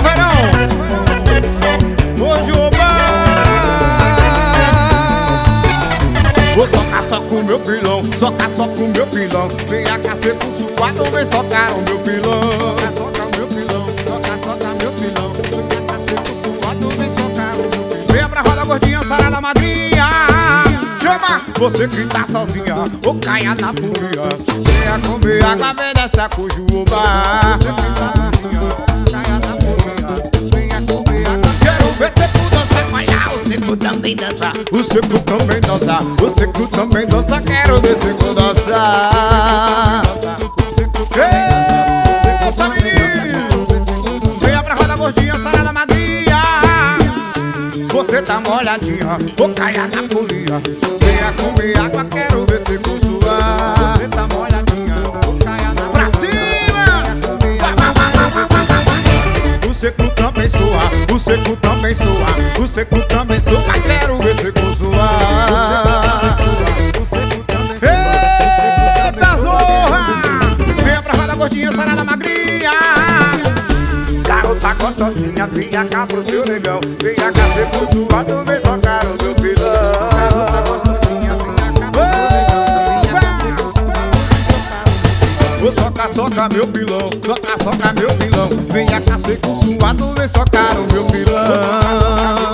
verão. Hoje oba. Vou socar só com meu pilão, socar só com meu pilão. Vem a cacete com suado, vem socar o meu pilão. Soca o meu pilão, soca meu pilão. Vem a cacete com suado, vem socar o meu pilão. Venha pra roda gordinha, sarada madrinha. Chama você que tá sozinha ou caia na folia. Venha comer água, vem dessa cujuba. Você que tá sozinha ou caia na folia. Venha comer água, quero ver seco dançar. Olha, o seco também dança. O seco também dança. O seco também dança. Quero ver seco dançar. Eita, menino! Venha pra roda gordinha, sarada magrinha. Você tá molhadinha, ou caia na folia. Venha comer água, quero ver seco suar. Você tá molhadinha, ou caia na pra cima! O seco também soa, o seco também soa, o seco também soa. Quero ver seco suar. Eita zorra! Venha pra roda gordinha, sarada magrinha. Garota gostosinha, venha cá pro seu negão. Venha cá ser flutuado, vem socar o meu pilão. Garota gostosinha, venha cá pro seu negão. Venha cá ser flutuado, vem socar o meu pilão. Vou socar, soca meu pilão, soca meu pilão. Venha cá ser suado, vem socar o meu pilão.